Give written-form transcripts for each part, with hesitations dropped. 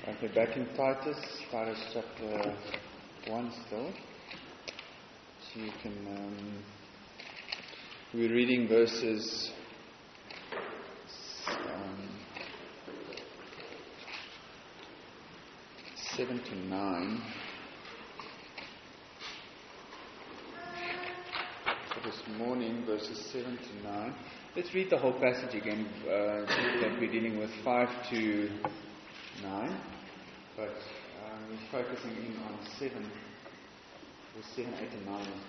Okay, back in Titus chapter 1 still. So you can, we're reading verses 7 to 9. So this morning, verses 7 to 9. Let's read the whole passage again that we're dealing with, 5 to 9. But we're focusing in on 7, verse 7, 8 and 9 this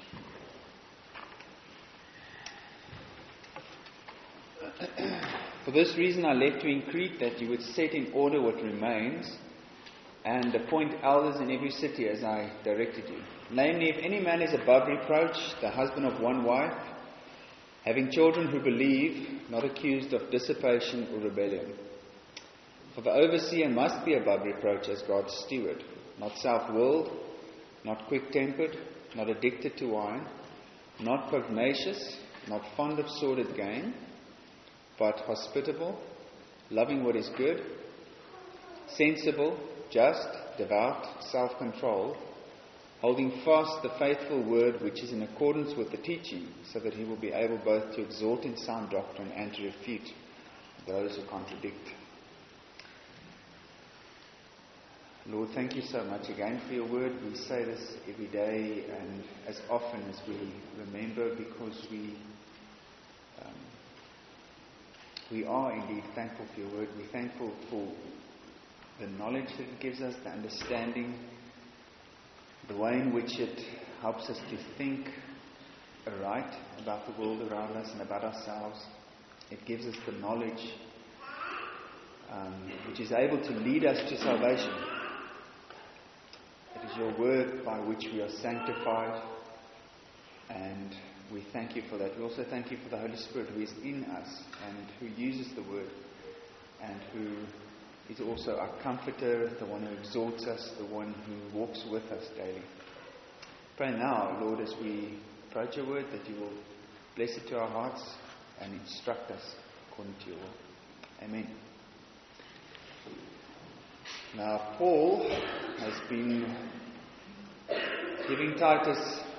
morning. For this reason I left you in Crete, that you would set in order what remains, and appoint elders in every city as I directed you. Namely, if any man is above reproach, the husband of one wife, having children who believe, not accused of dissipation or rebellion. For the overseer must be above reproach as God's steward, not self-willed, not quick-tempered, not addicted to wine, not pugnacious, not fond of sordid gain, but hospitable, loving what is good, sensible, just, devout, self-controlled, holding fast the faithful word which is in accordance with the teaching, so that he will be able both to exhort in sound doctrine and to refute those who contradict. Lord, thank you so much again for your word. We say this every day and as often as we remember, because we are indeed thankful for your word. We're thankful for the knowledge that it gives us, the understanding, the way in which it helps us to think aright about the world around us and about ourselves. It gives us the knowledge which is able to lead us to salvation. It is your word by which we are sanctified, and we thank you for that. We also thank you for the Holy Spirit who is in us and who uses the word, and who is also our comforter, the one who exhorts us, the one who walks with us daily. Pray now, Lord, as we approach your word, that you will bless it to our hearts and instruct us according to your will. Amen. Now, Paul has been giving Titus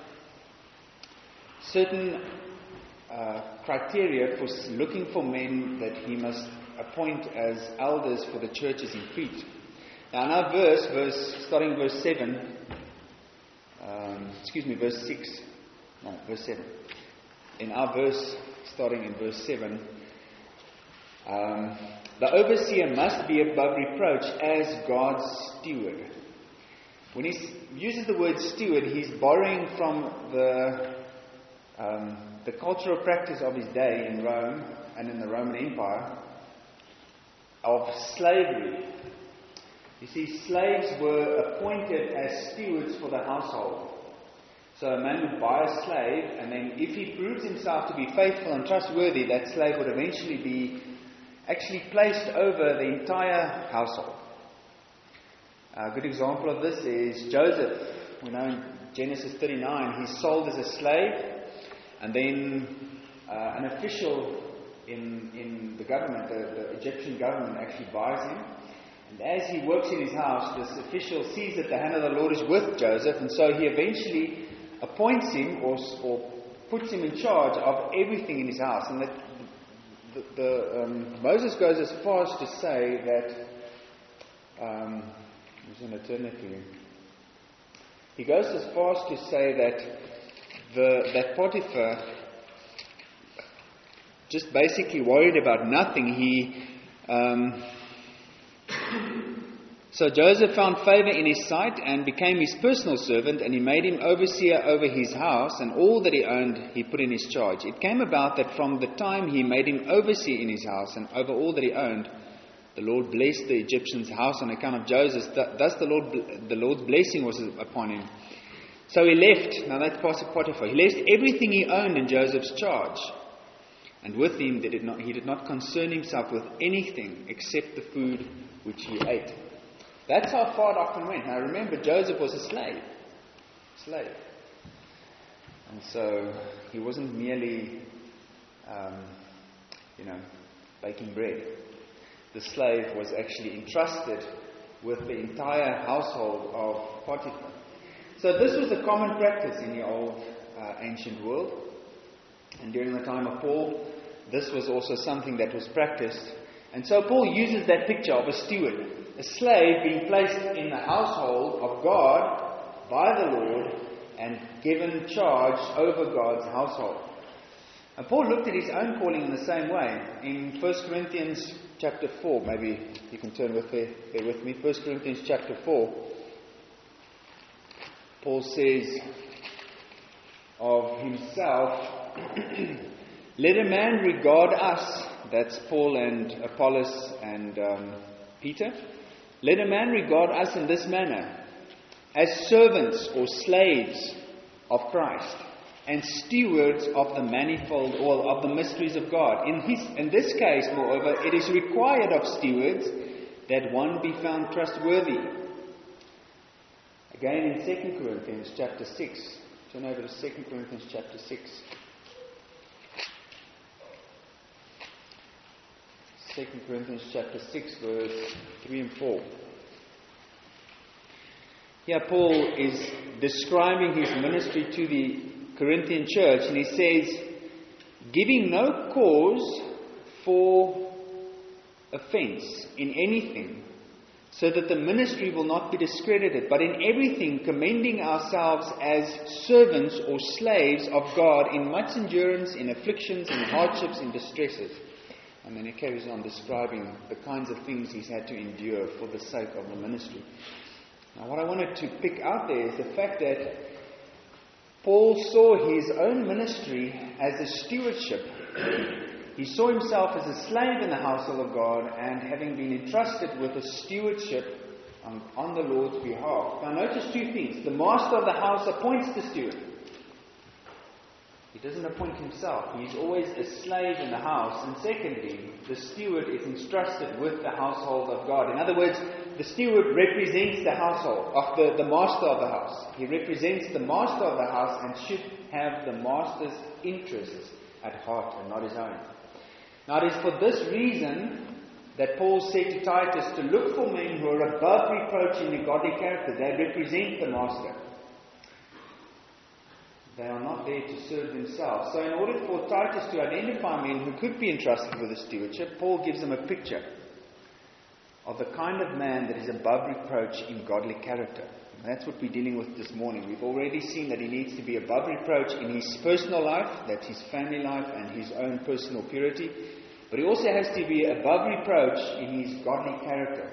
certain criteria for looking for men that he must appoint as elders for the churches in Crete. Now, in our verse 7. In our verse, starting in verse 7, the overseer must be above reproach as God's steward. When he uses the word steward, he's borrowing from the cultural practice of his day in Rome and in the Roman Empire of slavery. You see, slaves were appointed as stewards for the household. So a man would buy a slave, and then if he proves himself to be faithful and trustworthy, that slave would eventually be actually placed over the entire household. A good example of this is Joseph. We know in Genesis 39, he's sold as a slave, and then an official in the government, the Egyptian government, actually buys him. And as he works in his house, this official sees that the hand of the Lord is with Joseph, and so he eventually appoints him or puts him in charge of everything in his house. And that Moses goes as far as to say that I'm just going to turn it to you. He goes as far as to say that Potiphar just basically worried about nothing. So Joseph found favor in his sight and became his personal servant, and he made him overseer over his house, and all that he owned he put in his charge. It came about that from the time he made him overseer in his house and over all that he owned, the Lord blessed the Egyptian's house on account of Joseph. Thus the Lord's blessing was upon him. So he left, now that's Potiphar, he left everything he owned in Joseph's charge. And with him he did not concern himself with anything except the food which he ate. That's how far doctrine went. Now remember, Joseph was a slave. And so he wasn't merely, baking bread. The slave was actually entrusted with the entire household of Potiphar. So this was a common practice in the old ancient world. And during the time of Paul, this was also something that was practiced. And so Paul uses that picture of a steward, a slave being placed in the household of God by the Lord and given charge over God's household. And Paul looked at his own calling in the same way. In 1 Corinthians chapter 4, maybe you can turn there with me, 1 Corinthians chapter 4, Paul says of himself, let a man regard us, that's Paul and Apollos and Peter, let a man regard us in this manner, as servants or slaves of Christ, and stewards of the manifold or of the mysteries of God. In this case, moreover, it is required of stewards that one be found trustworthy. Again in 2 Corinthians chapter 6. Turn over to 2 Corinthians chapter 6. 2 Corinthians chapter 6, verse 3 and 4. Here Paul is describing his ministry to the Corinthian church, and he says, giving no cause for offense in anything, so that the ministry will not be discredited, but in everything commending ourselves as servants or slaves of God in much endurance, in afflictions, in hardships, in distresses. And then he carries on describing the kinds of things he's had to endure for the sake of the ministry. Now what I wanted to pick out there is the fact that Paul saw his own ministry as a stewardship. He saw himself as a slave in the household of God, and having been entrusted with a stewardship on the Lord's behalf. Now notice two things. The master of the house appoints the steward. He doesn't appoint himself. He's always a slave in the house. And secondly, the steward is entrusted with the household of God. In other words, the steward represents the household of the master of the house. He represents the master of the house and should have the master's interests at heart and not his own. Now it is for this reason that Paul said to Titus to look for men who are above reproach in their godly character. They represent the master. They are not there to serve themselves. So in order for Titus to identify men who could be entrusted with the stewardship, Paul gives them a picture of the kind of man that is above reproach in godly character. And that's what we're dealing with this morning. We've already seen that he needs to be above reproach in his personal life, that's his family life and his own personal purity. But he also has to be above reproach in his godly character.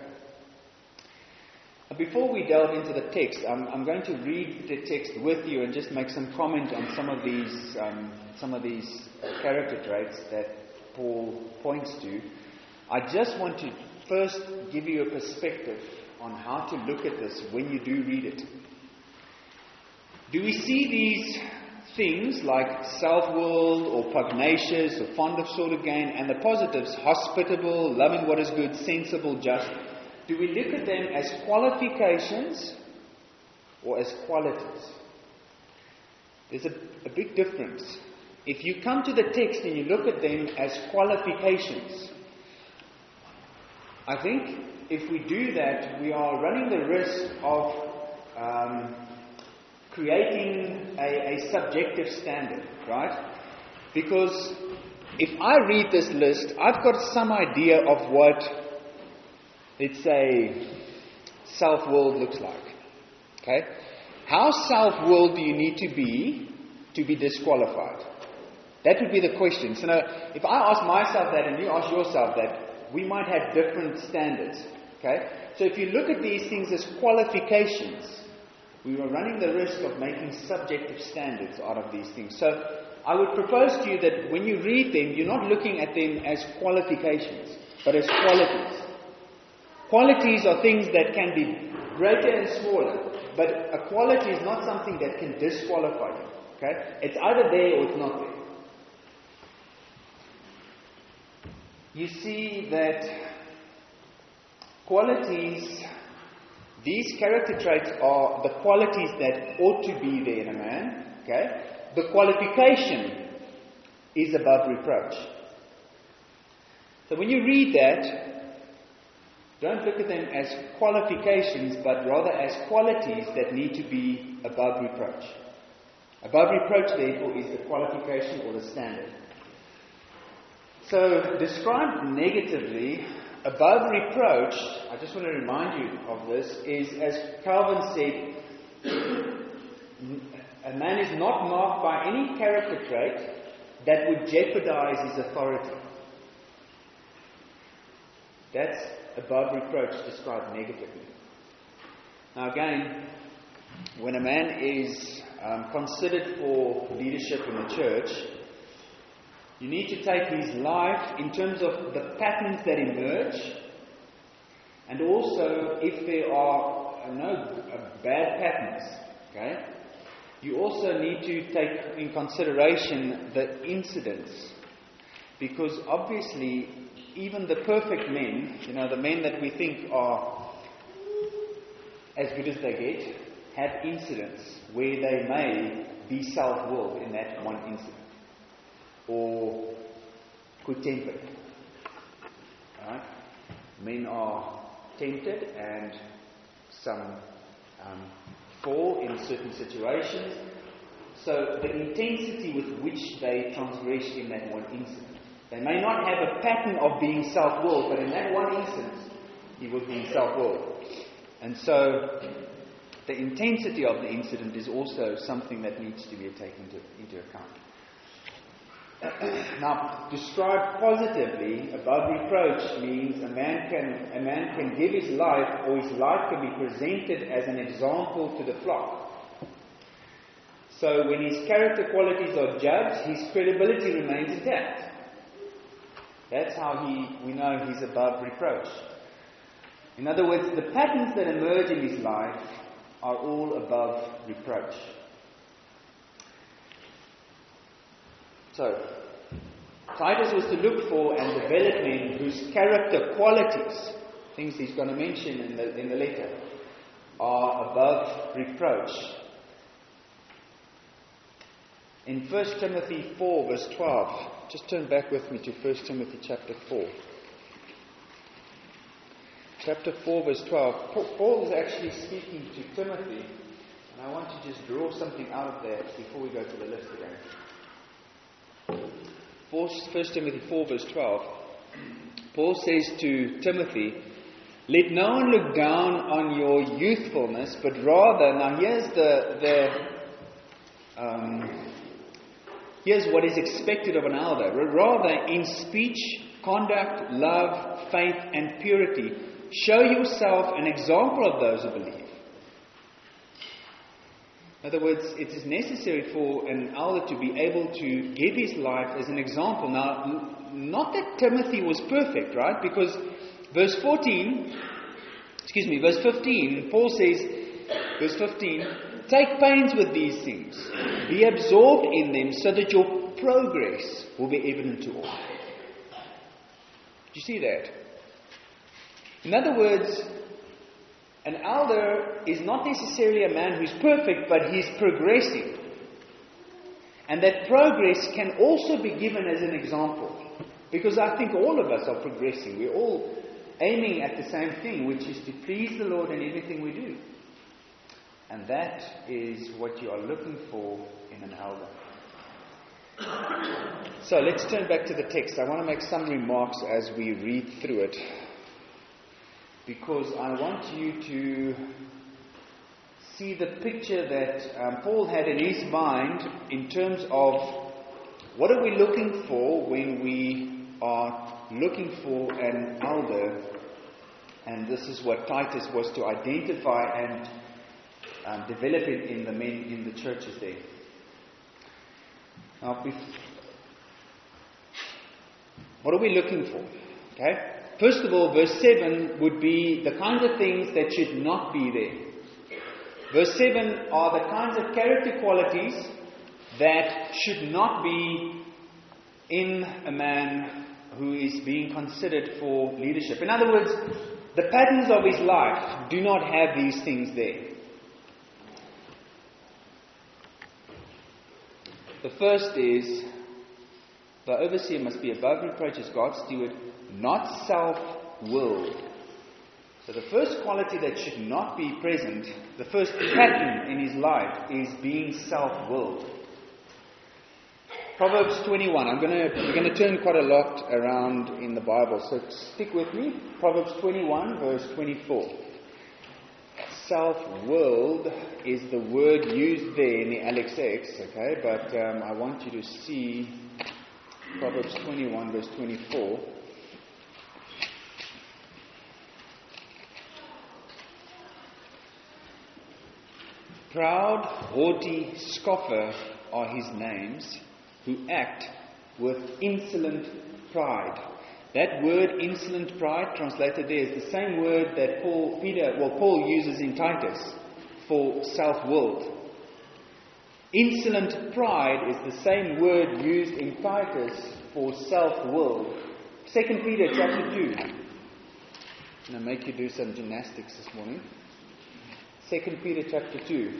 Before we delve into the text, I'm going to read the text with you and just make some comment on some of these character traits that Paul points to. I just want to first give you a perspective on how to look at this when you do read it. Do we see these things like self-willed or pugnacious or fond of sort of gain, and the positives, hospitable, loving what is good, sensible, just? Do we look at them as qualifications or as qualities? There's a big difference. If you come to the text and you look at them as qualifications, I think if we do that, we are running the risk of creating a subjective standard, right? Because if I read this list, I've got some idea of what, let's say, self-willed looks like. Okay? How self-willed do you need to be disqualified? That would be the question. So now, if I ask myself that and you ask yourself that, we might have different standards. Okay? So if you look at these things as qualifications, we are running the risk of making subjective standards out of these things. So I would propose to you that when you read them, you're not looking at them as qualifications, but as qualities. Qualities are things that can be greater and smaller, but a quality is not something that can disqualify you. Okay? It's either there or it's not there. You see that qualities, these character traits are the qualities that ought to be there in a man. Okay? The qualification is above reproach. So when you read that, don't look at them as qualifications, but rather as qualities that need to be above reproach. Above reproach, therefore, is the qualification or the standard. So, described negatively, above reproach, I just want to remind you of this, is, as Calvin said, a man is not marked by any character trait that would jeopardize his authority. That's above reproach, described negatively. Now again, when a man is considered for leadership in the church, you need to take his life in terms of the patterns that emerge, and also if there are bad patterns. Okay, you also need to take in consideration the incidents, because obviously even the perfect men, the men that we think are as good as they get, have incidents where they may be self-willed in that one incident, or quick-tempered. Right? Men are tempted, and some fall in certain situations. So the intensity with which they transgress in that one incident. They may not have a pattern of being self-willed, but in that one instance, he was being self-willed. And so the intensity of the incident is also something that needs to be taken into account. Now, described positively, above reproach means a man can give his life, or his life can be presented as an example to the flock. So when his character qualities are judged, his credibility remains intact. That's how we know he's above reproach. In other words, the patterns that emerge in his life are all above reproach. So, Titus was to look for and develop men whose character qualities, things he's going to mention in the letter, are above reproach. In 1 Timothy 4 verse 12, just turn back with me to 1 Timothy chapter 4. Chapter 4 verse 12. Paul is actually speaking to Timothy, and I want to just draw something out of that before we go to the list again. 1 Timothy 4 verse 12. Paul says to Timothy, "Let no one look down on your youthfulness, but rather," now here's what is expected of an elder. "Rather, in speech, conduct, love, faith, and purity, show yourself an example of those who believe." In other words, it is necessary for an elder to be able to give his life as an example. Now, not that Timothy was perfect, right? Because verse 15, Paul says, verse 15, "Take pains with these things. Be absorbed in them so that your progress will be evident to all." Do you see that? In other words, an elder is not necessarily a man who's perfect, but he's progressing. And that progress can also be given as an example. Because I think all of us are progressing. We're all aiming at the same thing, which is to please the Lord in everything we do. And that is what you are looking for in an elder. So let's turn back to the text. I want to make some remarks as we read through it, because I want you to see the picture that Paul had in his mind in terms of what are we looking for when we are looking for an elder. And this is what Titus was to identify and develop it in the men in the churches there. Now, what are we looking for? Okay. First of all, verse 7 would be the kinds of things that should not be there. Verse 7 are the kinds of character qualities that should not be in a man who is being considered for leadership. In other words, the patterns of his life do not have these things there. The first is, the overseer must be above reproach as God's steward, not self-willed. So the first quality that should not be present, the first pattern in his life, is being self-willed. Proverbs 21. We're going to turn quite a lot around in the Bible, so stick with me. Proverbs 21, verse 24. Self-willed is the word used there in the LXX, okay? But I want you to see Proverbs 21, verse 24. Proud, haughty, scoffer are his names, who act with insolent pride. That word, insolent pride, translated there, is the same word that Paul uses in Titus for self-willed. Insolent pride is the same word used in Titus for self-willed. 2 Peter chapter 2. I'm going to make you do some gymnastics this morning. 2 Peter chapter 2.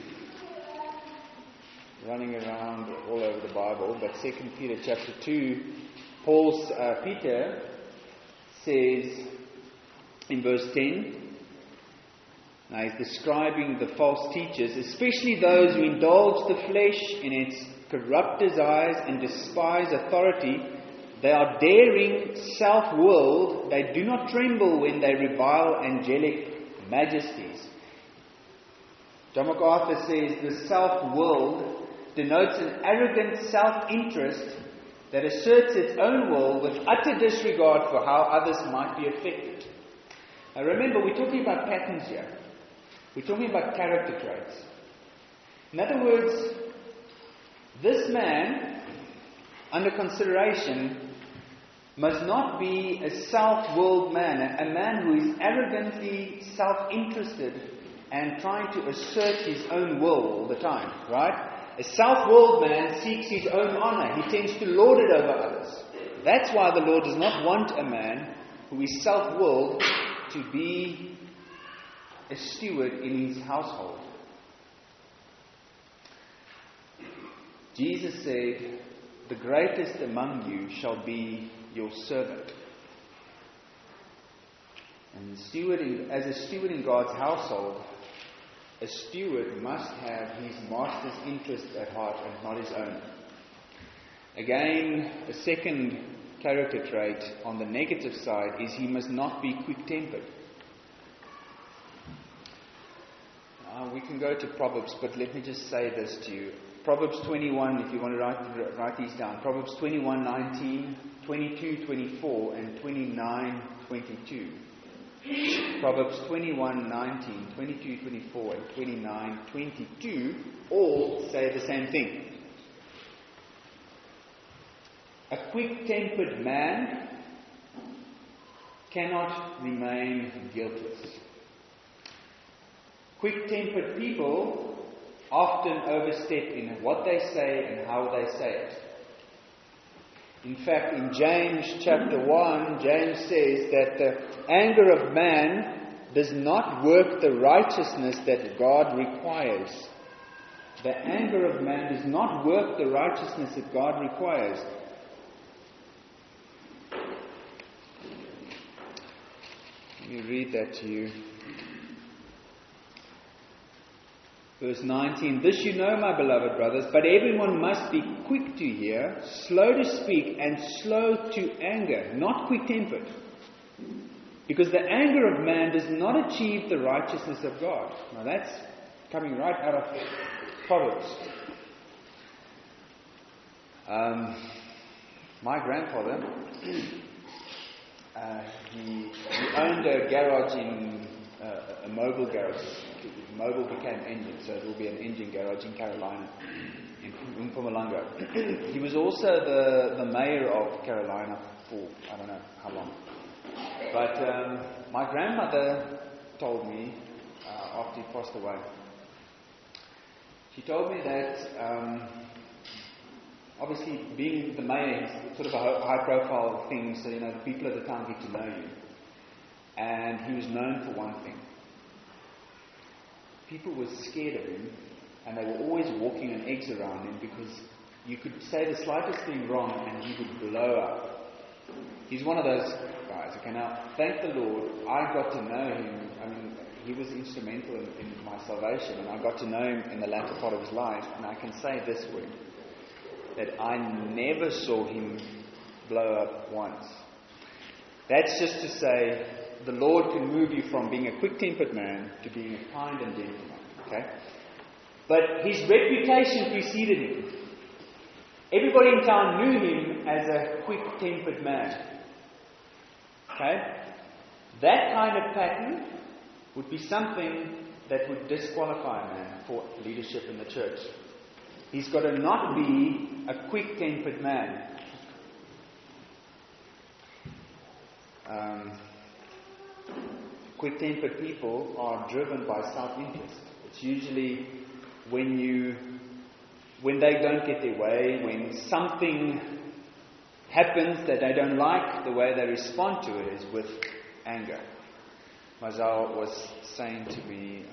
Running around all over the Bible, but 2 Peter chapter 2, Peter says in verse 10, now he's describing the false teachers, especially those who indulge the flesh in its corrupt desires and despise authority. They are daring, self-willed, they do not tremble when they revile angelic majesties. John MacArthur says the self-willed denotes an arrogant self-interest that asserts its own will with utter disregard for how others might be affected. Now remember, we're talking about patterns here. We're talking about character traits. In other words, this man, under consideration, must not be a self-willed man, a man who is arrogantly self-interested and trying to assert his own will all the time, right? A self-willed man seeks his own honor. He tends to lord it over others. That's why the Lord does not want a man who is self-willed to be a steward in his household. Jesus said, "The greatest among you shall be your servant." And as a steward in God's household, a steward must have his master's interest at heart and not his own. Again, a second character trait on the negative side is he must not be quick-tempered. We can go to Proverbs, but let me just say this to you. Proverbs 21, if you want to write these down. Proverbs 21:19, 22:24, and 29:22. Proverbs 21:19, 22:24, and 29:22 all say the same thing. A quick-tempered man cannot remain guiltless. Quick-tempered people often overstep in what they say and how they say it. In fact, in James chapter 1, James says that the anger of man does not work the righteousness that God requires. The anger of man does not work the righteousness that God requires. Let me read that to you. Verse 19, "This you know, my beloved brothers, but everyone must be quick to hear, slow to speak, and slow to anger, not quick-tempered. Because the anger of man does not achieve the righteousness of God." Now that's coming right out of Proverbs. My grandfather, he owned a garage a mobile garage. Mobile became engine, so it will be an engine garage in Carolina, in Mpumalanga. He was also the mayor of Carolina for I don't know how long. But my grandmother told me, after he passed away, she told me that obviously being the mayor is sort of a high-profile thing, so the people at the time get to know you. And he was known for one thing. People were scared of him, and they were always walking on eggs around him because you could say the slightest thing wrong and he would blow up. He's one of those guys. Okay, now, thank the Lord, I got to know him. I mean, he was instrumental in my salvation, and I got to know him in the latter part of his life, and I can say this word, that I never saw him blow up once. That's just to say, the Lord can move you from being a quick-tempered man to being a kind and gentle man. Okay? But his reputation preceded him. Everybody in town knew him as a quick-tempered man. Okay? That kind of pattern would be something that would disqualify a man for leadership in the church. He's got to not be a quick-tempered man. Quick-tempered people are driven by self-interest. It's usually when they don't get their way, when something happens that they don't like, the way they respond to it is with anger. Mazal was saying to me,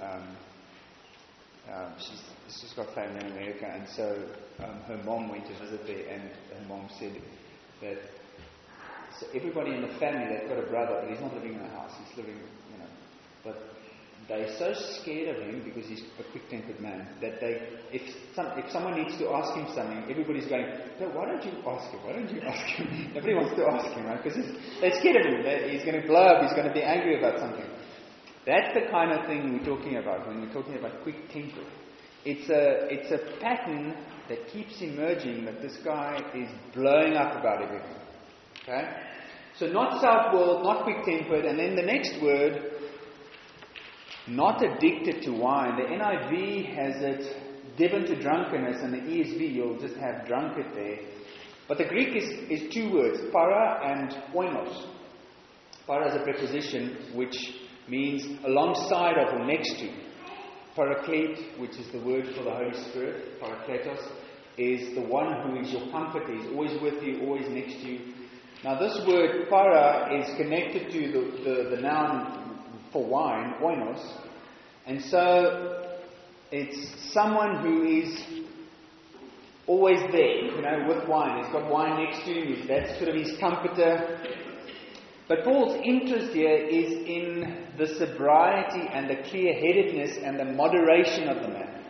she's got family in America, and so her mom went to visit there, and her mom said that so everybody in the family, they've got a brother, but he's not living in a house, he's living, but they're so scared of him because he's a quick-tempered man that if someone needs to ask him something, everybody's going, no, why don't you ask him? Why don't you ask him? Nobody wants to ask him, right? Because they're scared of him. He's going to blow up. He's going to be angry about something. That's the kind of thing we're talking about when we're talking about quick-tempered. It's a pattern that keeps emerging that this guy is blowing up about everything. Okay? So not self-willed, not quick-tempered, and then the next word, not addicted to wine. The NIV has it given to drunkenness, and the ESV you'll just have drunkard there. But the Greek is two words, para and oinos. Para is a preposition which means alongside of or next to. Paraclete, which is the word for the Holy Spirit, parakletos, is the one who is your comforter. He's always with you, always next to you. Now this word para is connected to the noun for wine, oinos, and so it's someone who is always there, with wine. He's got wine next to him, that's sort of his comforter. But Paul's interest here is in the sobriety and the clear-headedness and the moderation of the man.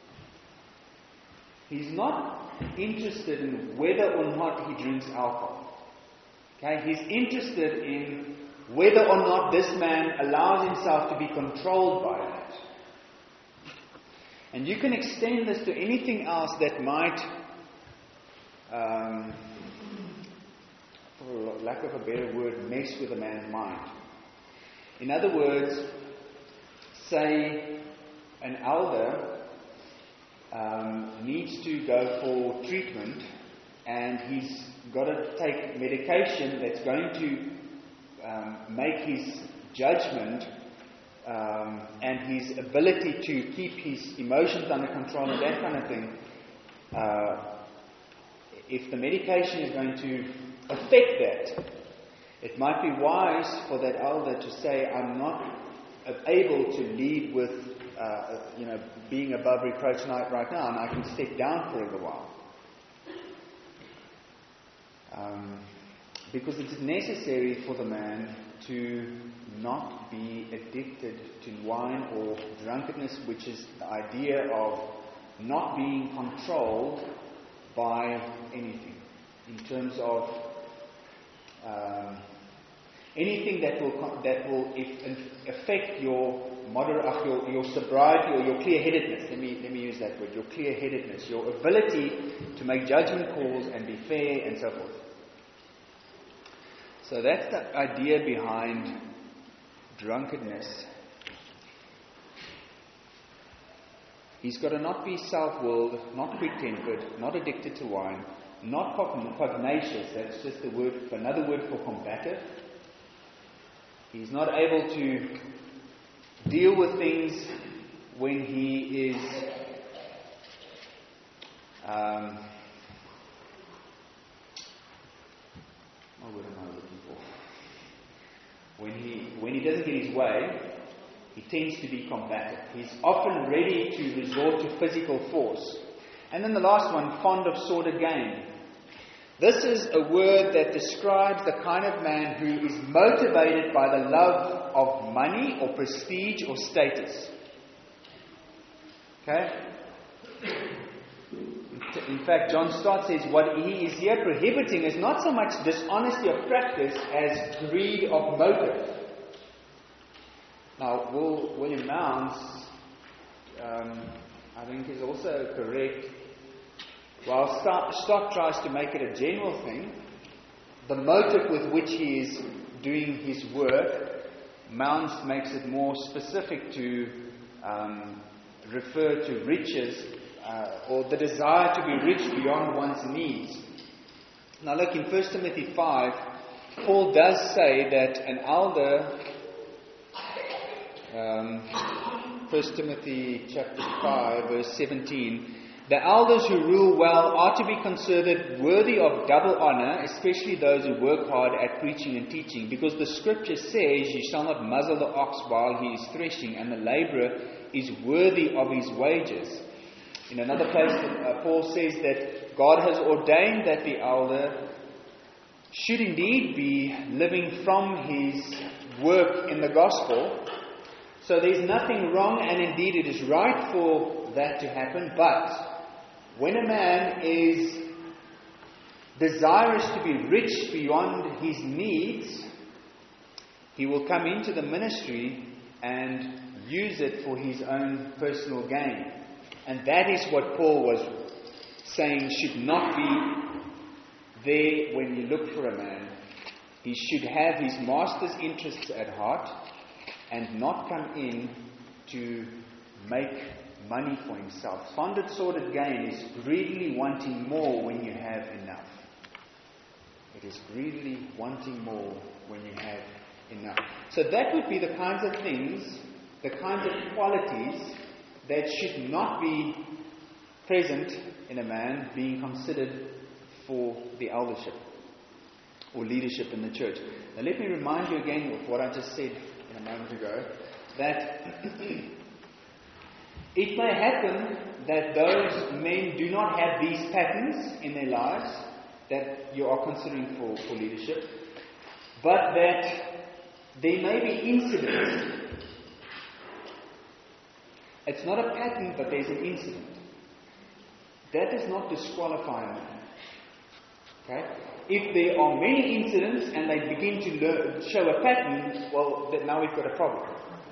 He's not interested in whether or not he drinks alcohol. Okay, he's interested in whether or not this man allows himself to be controlled by that. And you can extend this to anything else that might, for lack of a better word, mess with a man's mind. In other words, say an elder needs to go for treatment, and he's got to take medication that's going to make his judgment and his ability to keep his emotions under control and that kind of thing. If the medication is going to affect that, it might be wise for that elder to say, I'm not able to lead with being above reproach right now, and I can step down for a little while. Because it's necessary for the man to not be addicted to wine or drunkenness, which is the idea of not being controlled by anything, in terms of anything that will affect your your sobriety or your clear-headedness. Let me use that word. Your clear-headedness, your ability to make judgment calls and be fair and so forth. So that's the idea behind drunkenness. He's got to not be self-willed, not quick-tempered, not addicted to wine, not pugnacious. That's just another word for combative. He's not able to deal with things when he is what am I looking for? When he doesn't get his way, he tends to be combative. He's often ready to resort to physical force. And then the last one, fond of sordid gain. This is a word that describes the kind of man who is motivated by the love of money or prestige or status. Okay? In fact, John Stott says what he is here prohibiting is not so much dishonesty of practice as greed of motive. Now, William Mounds, I think, is also correct. While Stott tries to make it a general thing, the motive with which he is doing his work, Mounds makes it more specific to refer to riches or the desire to be rich beyond one's needs. Now look, in 1 Timothy 5, Paul does say that an elder, 1 Timothy chapter 5, verse 17, the elders who rule well are to be considered worthy of double honor, especially those who work hard at preaching and teaching, because the scripture says, "You shall not muzzle the ox while he is threshing, and the laborer is worthy of his wages." In another place, Paul says that God has ordained that the elder should indeed be living from his work in the gospel. So there's nothing wrong, and indeed it is right for that to happen, but when a man is desirous to be rich beyond his needs, he will come into the ministry and use it for his own personal gain. And that is what Paul was saying should not be there when you look for a man. He should have his master's interests at heart and not come in to make money for himself. Squandered, sordid gain is greedily wanting more when you have enough. It is greedily wanting more when you have enough. So that would be the kinds of things, the kinds of qualities that should not be present in a man being considered for the eldership or leadership in the church. Now let me remind you again of what I just said a moment ago, that it may happen that those men do not have these patterns in their lives that you are considering for leadership, but that there may be incidents. It's not a pattern, but there's an incident. That does not disqualify a man. Okay? If there are many incidents and they begin to show a pattern, well, then now we've got a problem.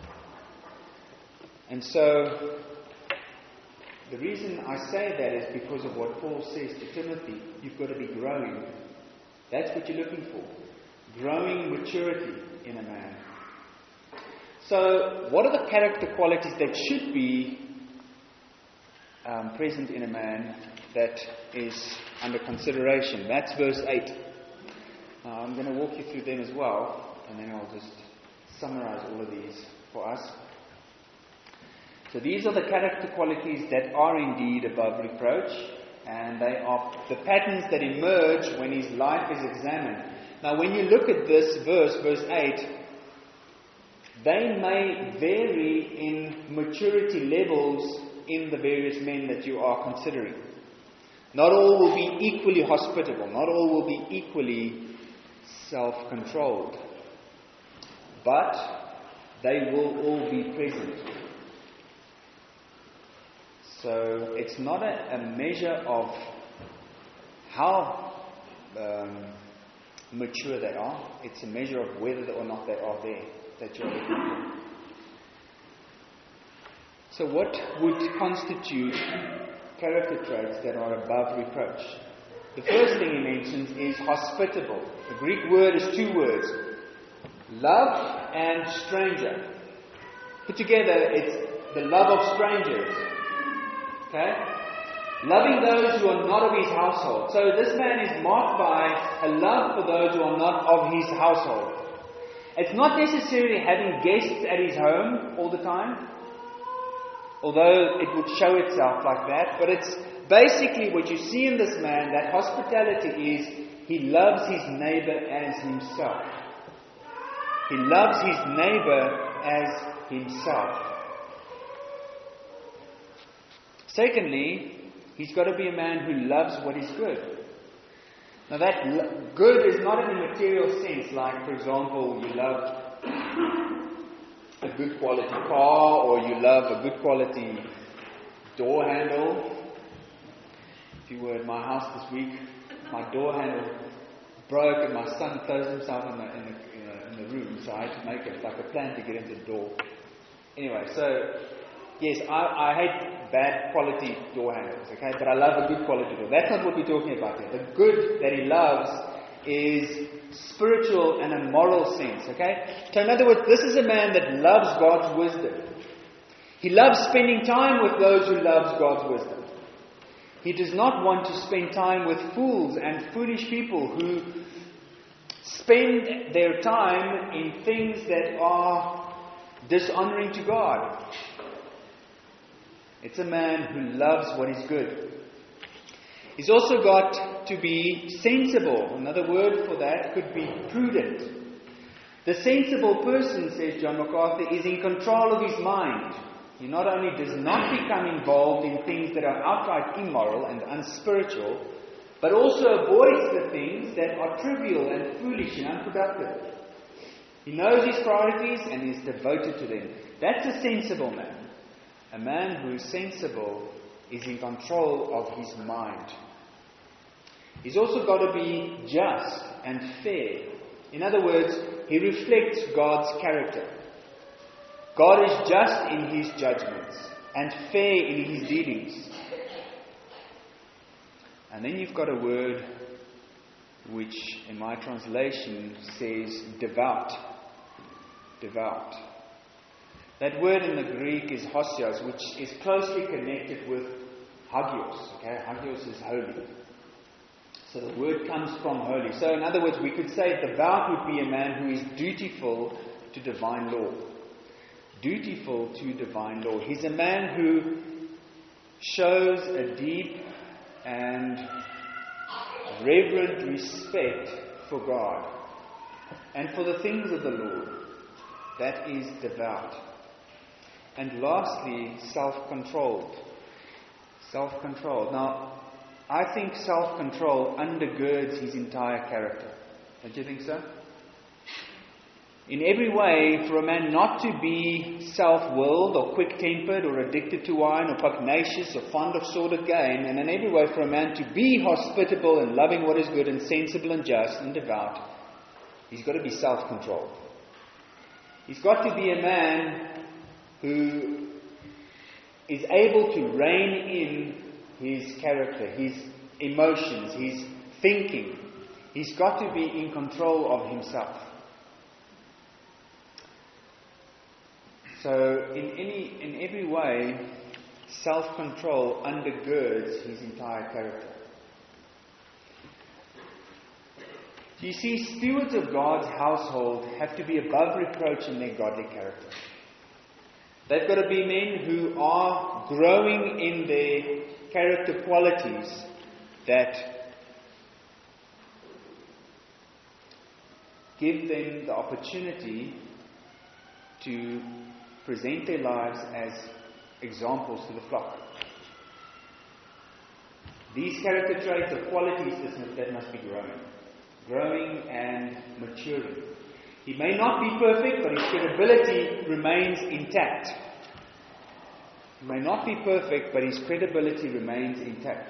And so, the reason I say that is because of what Paul says to Timothy. You've got to be growing. That's what you're looking for. Growing maturity in a man. So, what are the character qualities that should be present in a man that is under consideration? That's verse 8. I'm going to walk you through them as well, and then I'll just summarize all of these for us. So these are the character qualities that are indeed above reproach, and they are the patterns that emerge when his life is examined. Now when you look at this verse 8, they may vary in maturity levels in the various men that you are considering. Not all will be equally hospitable. Not all will be equally self-controlled. But they will all be present. So it's not a measure of how mature they are. It's a measure of whether or not they are there that you're looking for. So what would constitute character traits that are above reproach? The first thing he mentions is hospitable. The Greek word is two words. Love and stranger. Put together, it's the love of strangers. Okay? Loving those who are not of his household. So this man is marked by a love for those who are not of his household. It's not necessarily having guests at his home all the time, although it would show itself like that, but it's basically what you see in this man, that hospitality is he loves his neighbor as himself. He loves his neighbor as himself. Secondly, he's got to be a man who loves what is good. Now that good is not in a material sense, like, for example, you love a good quality car, or you love a good quality door handle. If you were at my house this week, my door handle broke and my son closed himself in the room, so I had to make a plan to get into the door. Anyway, so yes, I hate bad quality door handles, okay, but I love a good quality door. That's not what we're talking about here. The good that he loves is spiritual and a moral sense, okay? So in other words, this is a man that loves God's wisdom. He loves spending time with those who loves God's wisdom. He does not want to spend time with fools and foolish people who spend their time in things that are dishonoring to God. It's a man who loves what is good. He's also got to be sensible. Another word for that could be prudent. The sensible person, says John MacArthur, is in control of his mind. He not only does not become involved in things that are outright immoral and unspiritual, but also avoids the things that are trivial and foolish and unproductive. He knows his priorities and is devoted to them. That's a sensible man. A man who is sensible is in control of his mind. He's also got to be just and fair. In other words, he reflects God's character. God is just in His judgments and fair in His dealings. And then you've got a word which in my translation says devout. Devout. That word in the Greek is hosios, which is closely connected with hagios. Okay, hagios is holy. So the word comes from holy. So in other words, we could say devout would be a man who is dutiful to divine law. Dutiful to divine law. He's a man who shows a deep and reverent respect for God and for the things of the Lord. That is devout. And lastly, self-controlled. Self-controlled. Now, I think self-control undergirds his entire character. Don't you think so? In every way, for a man not to be self-willed or quick-tempered or addicted to wine or pugnacious or fond of sordid gain, and in every way for a man to be hospitable and loving what is good and sensible and just and devout, he's got to be self-controlled. He's got to be a man who is able to rein in his character, his emotions, his thinking. He's got to be in control of himself. So, in every way, self-control undergirds his entire character. You see, stewards of God's household have to be above reproach in their godly character. They've got to be men who are growing in their character qualities that give them the opportunity to present their lives as examples to the flock. These character traits are qualities that must be growing and maturing. He may not be perfect, but his credibility remains intact. He may not be perfect, but his credibility remains intact.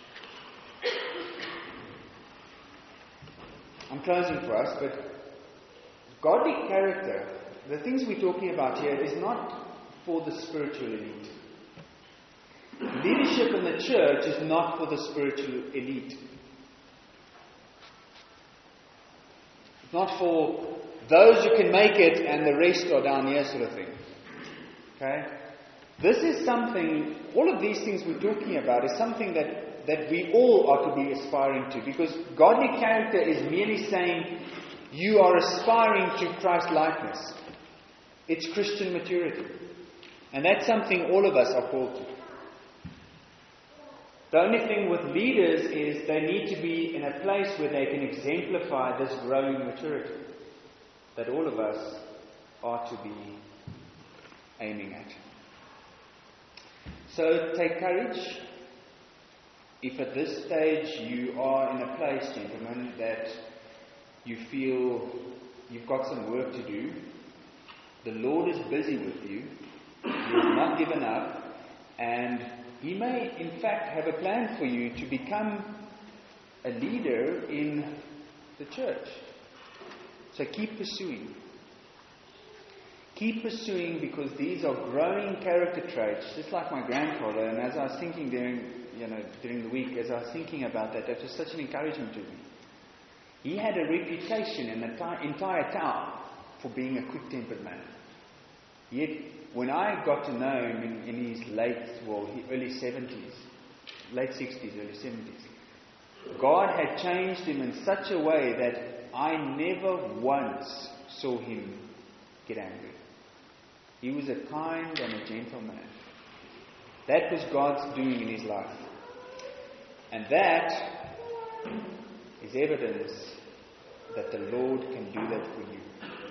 I'm closing for us, but godly character, the things we're talking about here, is not for the spiritual elite. Leadership in the church is not for the spiritual elite. It's not for those who can make it and the rest are down here sort of thing. Okay? This is something, all of these things we're talking about is something that we all are to be aspiring to, because godly character is merely saying you are aspiring to Christ-likeness. It's Christian maturity. And that's something all of us are called to. The only thing with leaders is they need to be in a place where they can exemplify this growing maturity that all of us are to be aiming at. So take courage if at this stage you are in a place, gentlemen, that you feel you've got some work to do, the Lord is busy with you, you have not given up, and He may in fact have a plan for you to become a leader in the church. So keep pursuing. Keep pursuing, because these are growing character traits, just like my grandfather. And as I was thinking during the week, as I was thinking about that was such an encouragement to me. He had a reputation in the entire town for being a quick-tempered man. Yet, when I got to know him in his early 70s, late 60s, early 70s, God had changed him in such a way that I never once saw him get angry. He was a kind and a gentle man. That was God's doing in his life. And that is evidence that the Lord can do that for you.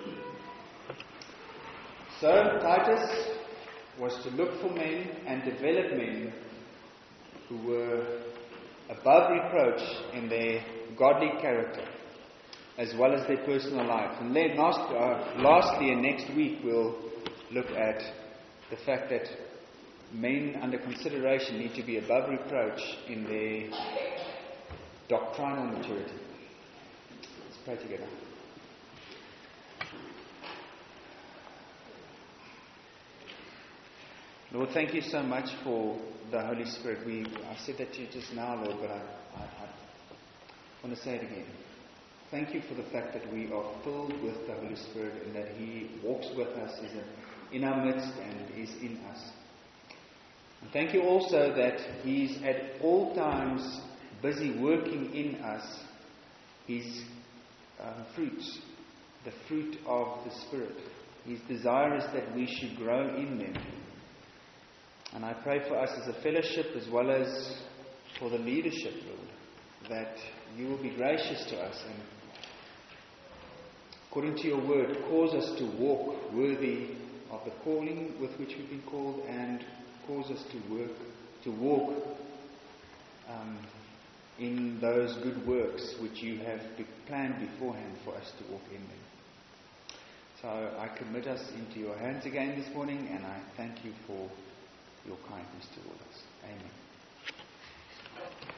So, Titus was to look for men and develop men who were above reproach in their godly character, as well as their personal life. And then lastly, and next week, we'll look at the fact that men under consideration need to be above reproach in their doctrinal maturity. Let's pray together. Lord, thank you so much for the Holy Spirit. I said that to you just now, Lord, but I want to say it again. Thank you for the fact that we are filled with the Holy Spirit and that He walks with us, is in our midst and is in us. And thank you also that He's at all times busy working in us His fruits, the fruit of the Spirit. His desire is that we should grow in them. And I pray for us as a fellowship as well as for the leadership, Lord, that you will be gracious to us and, according to your word, cause us to walk worthy of the calling with which we've been called, and cause us to walk in those good works which you have planned beforehand for us to walk in them. So I commit us into your hands again this morning, and I thank you for your kindness toward us. Amen.